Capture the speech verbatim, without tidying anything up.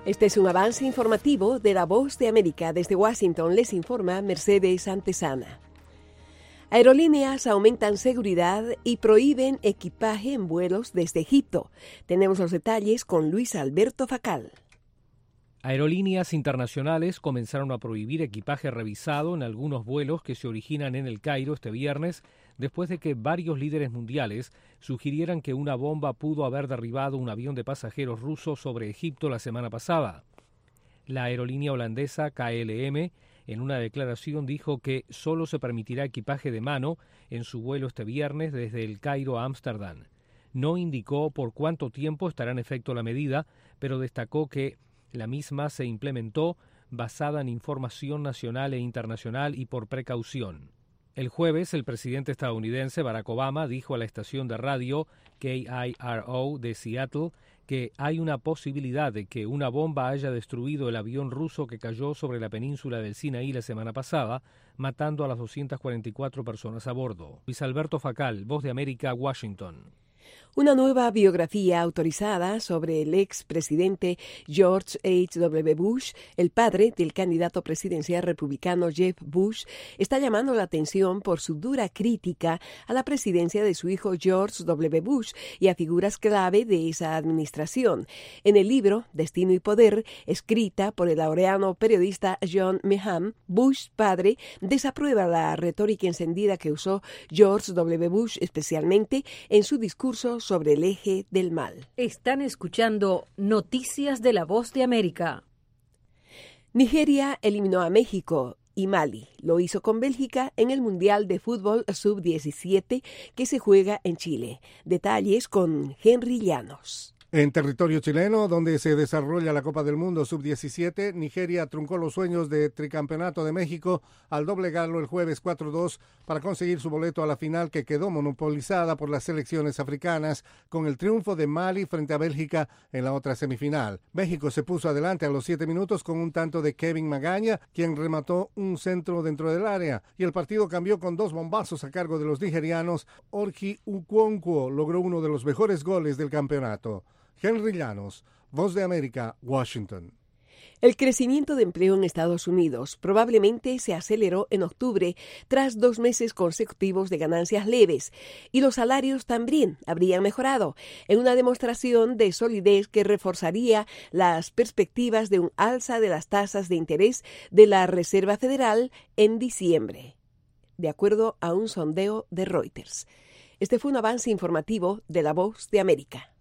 Este es un avance informativo de La Voz de América. Desde Washington les informa Mercedes Antesana. Aerolíneas aumentan seguridad y prohíben equipaje en vuelos desde Egipto. Tenemos los detalles con Luis Alberto Facal. Aerolíneas internacionales comenzaron a prohibir equipaje revisado en algunos vuelos que se originan en El Cairo este viernes, después de que varios líderes mundiales sugirieran que una bomba pudo haber derribado un avión de pasajeros ruso sobre Egipto la semana pasada. La aerolínea holandesa K L M, en una declaración, dijo que solo se permitirá equipaje de mano en su vuelo este viernes desde El Cairo a Ámsterdam. No indicó por cuánto tiempo estará en efecto la medida, pero destacó que la misma se implementó basada en información nacional e internacional y por precaución. El jueves, el presidente estadounidense Barack Obama dijo a la estación de radio K I R O de Seattle que hay una posibilidad de que una bomba haya destruido el avión ruso que cayó sobre la península del Sinaí la semana pasada, matando a las doscientas cuarenta y cuatro personas a bordo. Luis Alberto Facal, Voz de América, Washington. Una nueva biografía autorizada sobre el expresidente George H W Bush, el padre del candidato presidencial republicano Jeb Bush, está llamando la atención por su dura crítica a la presidencia de su hijo George W. Bush y a figuras clave de esa administración. En el libro Destino y Poder, escrita por el laureano periodista John Meehan, Bush padre desaprueba la retórica encendida que usó George W. Bush, especialmente en su discurso sobre el eje del mal. Están escuchando Noticias de La Voz de América. Nigeria eliminó a México y Mali. Lo hizo con Bélgica en el Mundial de Fútbol sub diecisiete que se juega en Chile. Detalles con Henry Llanos. En territorio chileno, donde se desarrolla la Copa del Mundo sub diecisiete, Nigeria truncó los sueños de tricampeonato de México al doblegarlo el jueves cuatro dos para conseguir su boleto a la final, que quedó monopolizada por las selecciones africanas con el triunfo de Mali frente a Bélgica en la otra semifinal. México se puso adelante a los siete minutos con un tanto de Kevin Magaña, quien remató un centro dentro del área, y el partido cambió con dos bombazos a cargo de los nigerianos. Orji Ukwonkwo logró uno de los mejores goles del campeonato. Henry Llanos, Voz de América, Washington. El crecimiento de empleo en Estados Unidos probablemente se aceleró en octubre tras dos meses consecutivos de ganancias leves, y los salarios también habrían mejorado, en una demostración de solidez que reforzaría las perspectivas de un alza de las tasas de interés de la Reserva Federal en diciembre, de acuerdo a un sondeo de Reuters. Este fue un avance informativo de La Voz de América.